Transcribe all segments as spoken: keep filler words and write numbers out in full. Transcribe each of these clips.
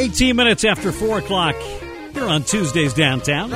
eighteen minutes after four o'clock here on Tuesdays Downtown.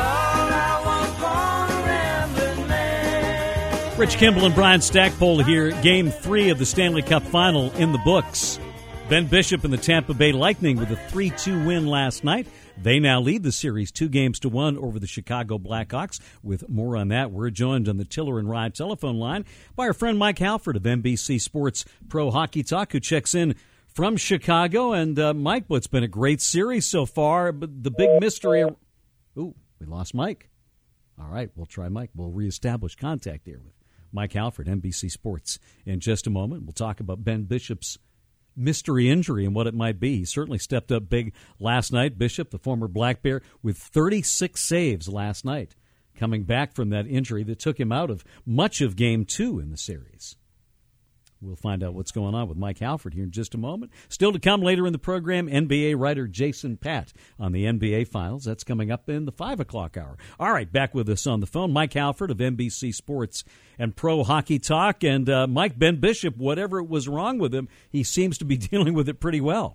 Rich Kimball and Brian Stackpole here. Game three of the Stanley Cup Final in the books. Ben Bishop and the Tampa Bay Lightning with a three two win last night. They now lead the series two games to one over the Chicago Blackhawks. With more on that, we're joined on the Tiller and Rye telephone line by our friend Mike Halford of N B C Sports Pro Hockey Talk, who checks in from Chicago. And, uh, Mike, well, it's been a great series so far, but the big mystery... Ooh, we lost Mike. All right, we'll try Mike. We'll reestablish contact here with Mike Halford, N B C Sports, in just a moment. We'll talk about Ben Bishop's mystery injury and what it might be. He certainly stepped up big last night. Bishop, the former Black Bear, with thirty-six saves last night, coming back from that injury that took him out of much of Game two in the series. We'll find out what's going on with Mike Halford here in just a moment. Still to come later in the program, N B A writer Jason Patt on the N B A Finals. That's coming up in the five o'clock hour. All right, back with us on the phone, Mike Halford of N B C Sports and Pro Hockey Talk. And, uh, Mike, Ben Bishop, whatever was wrong with him, he seems to be dealing with it pretty well.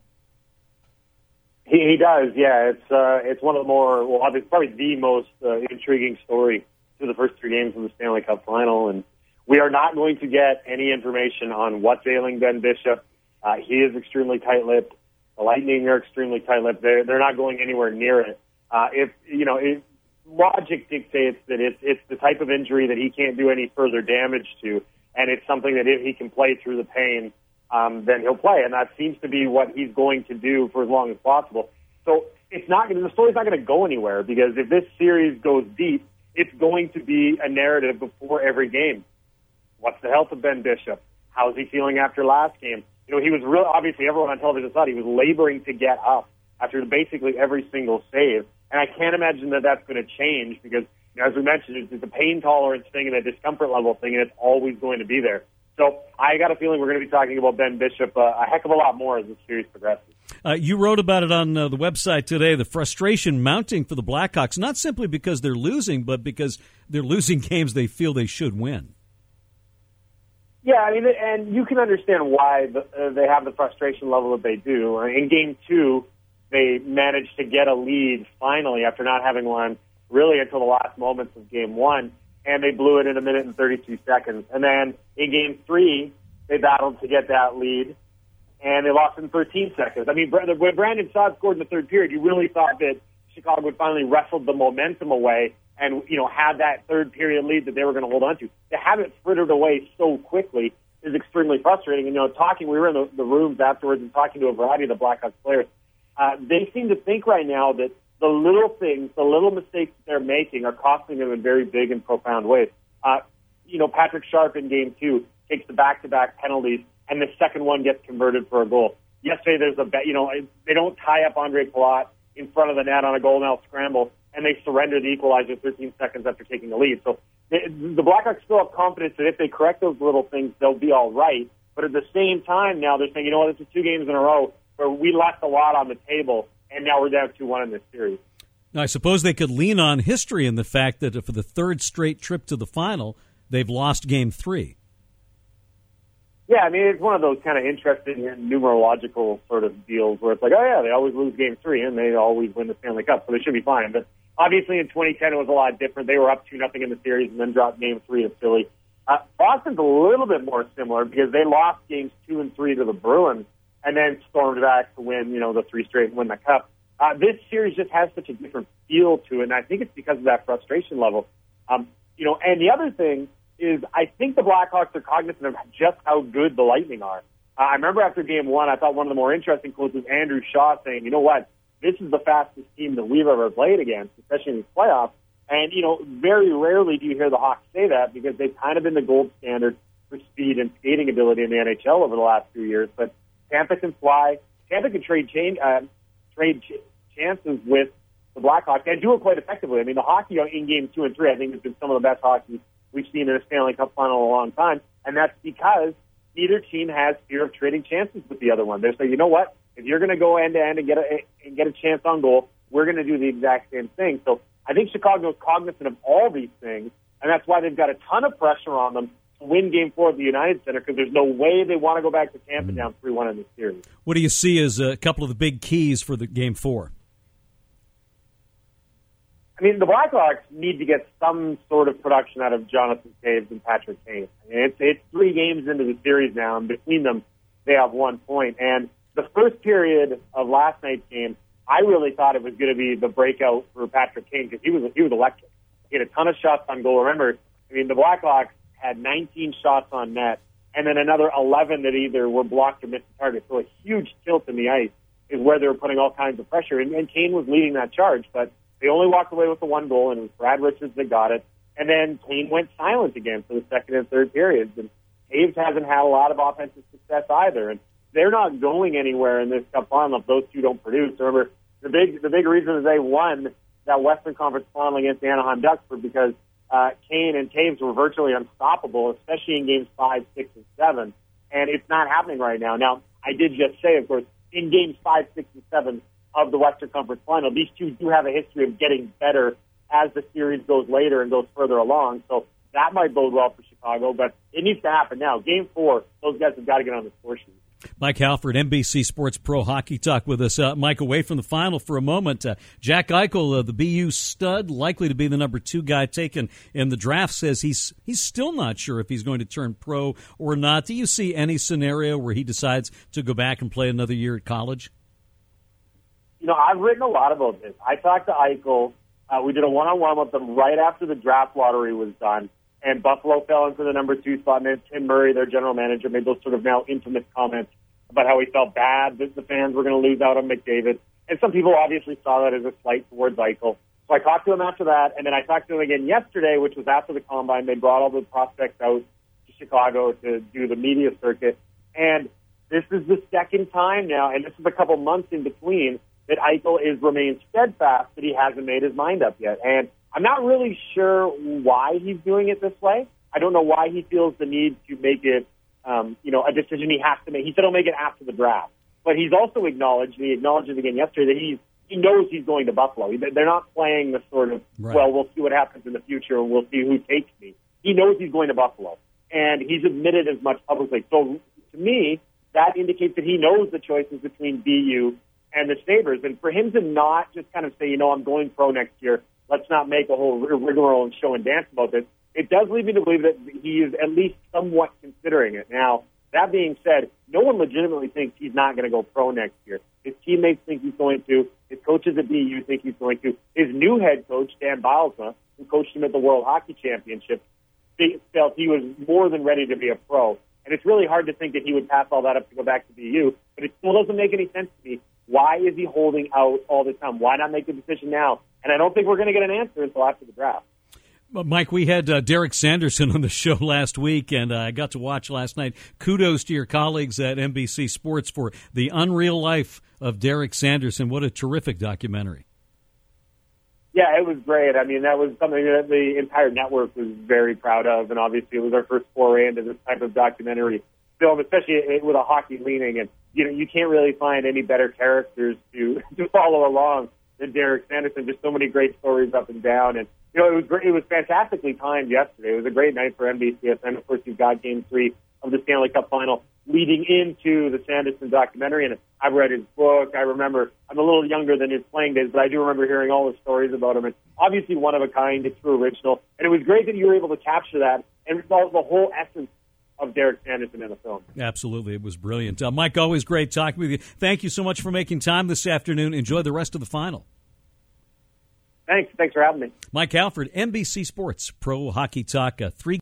He, he does, yeah. It's uh, it's one of the more, well, obviously, probably the most uh, intriguing story through the first three games of the Stanley Cup Final. And we are not going to get any information on what's ailing Ben Bishop. Uh, he is extremely tight-lipped. The Lightning are extremely tight-lipped. They're, they're not going anywhere near it. Uh, if, you know, if logic dictates that it's, it's the type of injury that he can't do any further damage to, and it's something that if he can play through the pain, um, then he'll play. And that seems to be what he's going to do for as long as possible. So it's not, the story's not going to go anywhere, because if this series goes deep, it's going to be a narrative before every game. What's the health of Ben Bishop? How's he feeling after last game? You know, he was real, obviously everyone on television thought he was laboring to get up after basically every single save. And I can't imagine that that's going to change, because, you know, as we mentioned, it's, it's a pain tolerance thing and a discomfort level thing, and it's always going to be there. So I got a feeling we're going to be talking about Ben Bishop uh, a heck of a lot more as the series progresses. Uh, you wrote about it on uh, the website today, the frustration mounting for the Blackhawks, not simply because they're losing, but because they're losing games they feel they should win. Yeah, I mean, and you can understand why the, uh, they have the frustration level that they do. In Game two, they managed to get a lead finally after not having one really until the last moments of Game one, and they blew it in a minute and thirty-two seconds. And then in Game three, they battled to get that lead, and they lost in thirteen seconds. I mean, when Brandon Saad scored in the third period, you really thought that Chicago would finally wrestle the momentum away and, you know, had that third period lead that they were going to hold on to. To have it frittered away so quickly is extremely frustrating. And, you know, talking, we were in the, the rooms afterwards and talking to a variety of the Blackhawks players. Uh, they seem to think right now that the little things, the little mistakes that they're making are costing them in very big and profound ways. Uh, you know, Patrick Sharp in Game two takes the back-to-back penalties, and the second one gets converted for a goal. Yesterday, there's a bet, you know, they don't tie up Andre Palat in front of the net on a goal now scramble, and they surrender the equalizer thirteen seconds after taking the lead. So the, the Blackhawks still have confidence that if they correct those little things, they'll be all right. But at the same time, now they're saying, you know what, this is two games in a row where we left a lot on the table, and now we're down two one in this series. Now, I suppose they could lean on history in the fact that for the third straight trip to the final, they've lost Game three. Yeah, I mean, it's one of those kind of interesting numerological sort of deals where it's like, oh, yeah, they always lose Game three, and they always win the Stanley Cup, so they should be fine. But obviously in twenty ten, it was a lot different. They were up two nothing in the series and then dropped Game three to Philly. Uh, Boston's a little bit more similar because they lost Games two and three to the Bruins and then stormed back to win, you know, the three straight and win the Cup. Uh, this series just has such a different feel to it, and I think it's because of that frustration level. Um, you know, and the other thing is I think the Blackhawks are cognizant of just how good the Lightning are. Uh, I remember after Game one, I thought one of the more interesting quotes was Andrew Shaw saying, you know what, this is the fastest team that we've ever played against, especially in these playoffs. And, you know, very rarely do you hear the Hawks say that because they've kind of been the gold standard for speed and skating ability in the N H L over the last few years. But Tampa can fly. Tampa can trade, chain, uh, trade ch- chances with the Blackhawks and do it quite effectively. I mean, the hockey in Game two and three, I think, has been some of the best hockey we've seen in a Stanley Cup final in a long time, and that's because neither team has fear of trading chances with the other one. They say, you know what, if you're going to go end-to-end and get a, and get a chance on goal, we're going to do the exact same thing. So I think Chicago is cognizant of all these things, and that's why they've got a ton of pressure on them to win Game Four at the United Center because there's no way they want to go back to Tampa mm-hmm. down three one in the series. What do you see as a couple of the big keys for the Game Four? I mean, the Blackhawks need to get some sort of production out of Jonathan Toews and Patrick Kane. I mean, it's, it's three games into the series now, and between them, they have one point. And the first period of last night's game, I really thought it was going to be the breakout for Patrick Kane because he was he was electric. He had a ton of shots on goal. Remember, I mean, the Blackhawks had nineteen shots on net, and then another eleven that either were blocked or missed the target. So a huge tilt in the ice is where they were putting all kinds of pressure. And, and Kane was leading that charge, but they only walked away with the one goal, and it was Brad Richards that got it. And then Kane went silent again for the second and third periods. And Toews hasn't had a lot of offensive success either. And they're not going anywhere in this Cup final if those two don't produce. Remember, the big the big reason is they won that Western Conference final against the Anaheim Ducks were because uh, Kane and Toews were virtually unstoppable, especially in games five, six, and seven. And it's not happening right now. Now, I did just say, of course, in games five, six, and seven of the Western Conference final, these two do have a history of getting better as the series goes later and goes further along. So that might bode well for Chicago, but it needs to happen now. Game four, those guys have got to get on the score sheet. Mike Halford, N B C Sports Pro Hockey Talk with us. Uh, Mike, away from the final for a moment. Uh, Jack Eichel, uh, the B U stud, likely to be the number two guy taken in the draft, says he's he's still not sure if he's going to turn pro or not. Do you see any scenario where he decides to go back and play another year at college? You know, I've written a lot about this. I talked to Eichel. Uh, we did a one-on-one with him right after the draft lottery was done, and Buffalo fell into the number two spot, and then Tim Murray, their general manager, made those sort of now infamous comments about how he felt bad that the fans were going to lose out on McDavid. And some people obviously saw that as a slight towards Eichel. So I talked to him after that, and then I talked to him again yesterday, which was after the Combine. They brought all the prospects out to Chicago to do the media circuit. And this is the second time now, and this is a couple months in between, that Eichel is remained steadfast that he hasn't made his mind up yet. And I'm not really sure why he's doing it this way. I don't know why he feels the need to make it, um, you know, a decision he has to make. He said he'll make it after the draft. But he's also acknowledged, and he acknowledged it again yesterday, that he's, he knows he's going to Buffalo. They're not playing the sort of, right. well, we'll see what happens in the future and we'll see who takes me. He knows he's going to Buffalo. And he's admitted as much publicly. So to me, that indicates that he knows the choices between B U and the Sabres. And for him to not just kind of say, you know, I'm going pro next year, let's not make a whole rigmarole and show and dance about this, it does lead me to believe that he is at least somewhat considering it. Now, that being said, no one legitimately thinks he's not going to go pro next year. His teammates think he's going to. His coaches at B U think he's going to. His new head coach, Dan Bylsma, who coached him at the World Hockey Championship, felt he was more than ready to be a pro. And it's really hard to think that he would pass all that up to go back to B U, but it still doesn't make any sense to me. Why is he holding out all the time? Why not make the decision now? And I don't think we're going to get an answer until after the draft. Mike, we had uh, Derek Sanderson on the show last week, and uh, I got to watch last night. Kudos to your colleagues at N B C Sports for The Unreal Life of Derek Sanderson. What a terrific documentary. Yeah, it was great. I mean, that was something that the entire network was very proud of, and obviously it was our first foray into this type of documentary film, especially with a hockey leaning. And, you know, you can't really find any better characters to, to follow along than Derek Sanderson. Just so many great stories up and down. And, you know, it was great. It was fantastically timed yesterday. It was a great night for N B C S. And, of course, you've got Game three of the Stanley Cup Final leading into the Sanderson documentary. And I've read his book. I remember, I'm a little younger than his playing days, but I do remember hearing all the stories about him. And obviously one of a kind, a true original. And it was great that you were able to capture that and the whole essence of Derek Sanderson in the film. Absolutely. It was brilliant. Uh, Mike, always great talking with you. Thank you so much for making time this afternoon. Enjoy the rest of the final. Thanks. Thanks for having me. Mike Halford, N B C Sports Pro Hockey Talk. Uh, three